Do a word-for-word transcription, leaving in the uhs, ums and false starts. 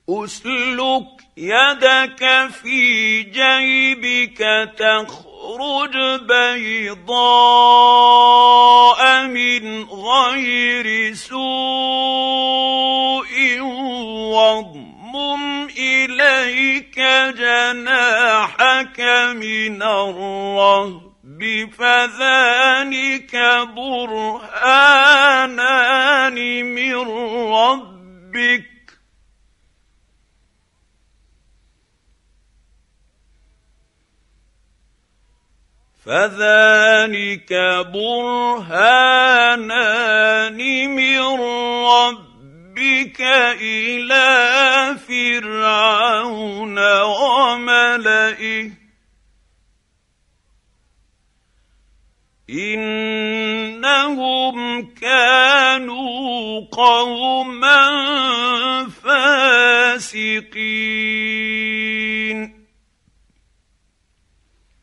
اسلك يدك في جيبك تخرج بيضاء من غير سوء واضمم إليك جناحك من الرهب فذلك برهانان من ربك فذلك برهانان من ربك إلى فرعون وملئه إنهم كانوا قوما فاسقين